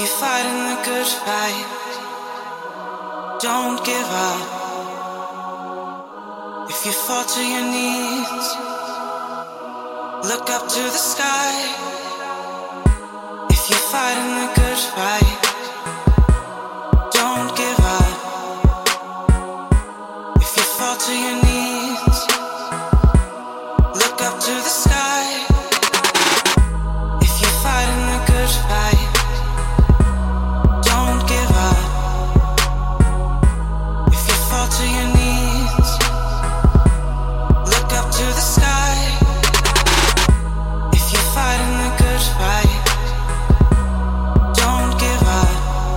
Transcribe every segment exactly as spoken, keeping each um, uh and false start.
you're fighting the good fight, don't give up. If you fall to your knees, look up to the sky. If you're fighting the good fight, don't give up. If you fall to your knees, look up to the sky. If you're fighting the good fight, don't give up. If you fall to your knees, look up to the sky. If you're fighting the good fight, don't give up.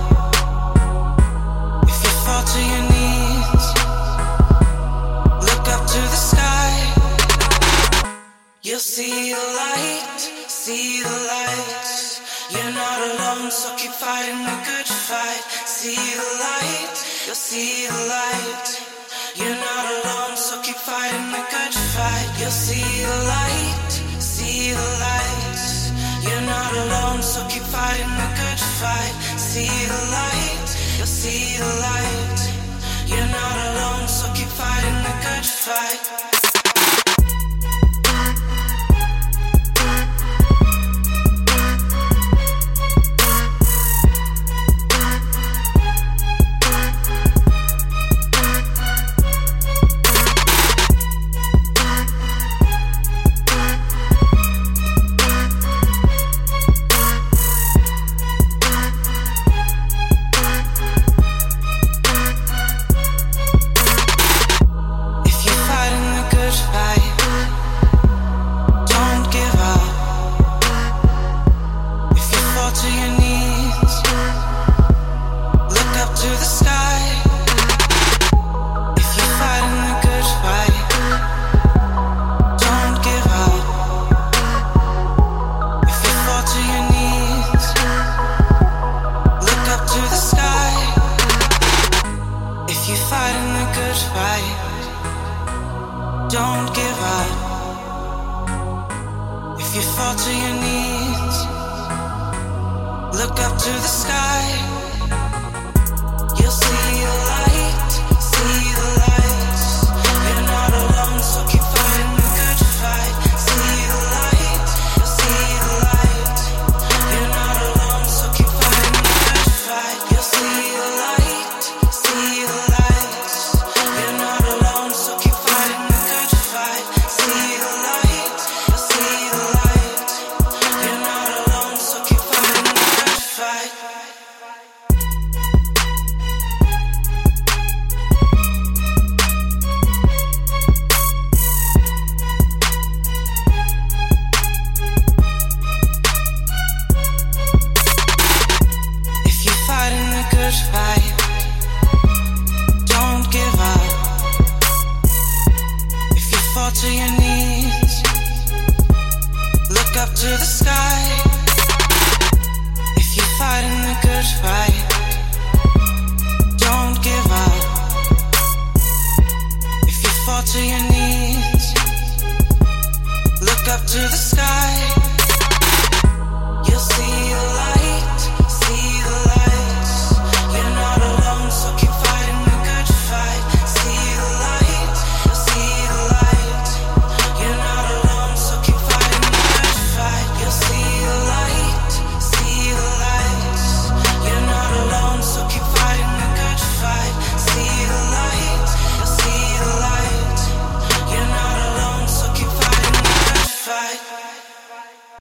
If you fall to your knees, look up to the sky. You'll see the light, see the light. You're not alone, so keep fighting the good fight. See the light, you'll see the light. You're not alone, so keep fighting the good fight. You'll see the light, see the light. You're not alone, so keep fighting the good fight. See the light, you'll see the light. You're not alone, so keep fighting the good fight. Don't give up. If you fall to your knees, look up to the sky. You'll see the light, see the light. You're not alone, so keep fighting the good fight. See the light, you'll see the light. You're not alone, so keep fighting the good fight. You'll see the light, see the light. You're not alone, so keep fighting the good fight. See the light, you'll see the light. You're not alone, so keep fighting the good fight. If you're fighting the good fight, don't give up. If you fall to your knees, look up to the sky. If you're fighting the good fight,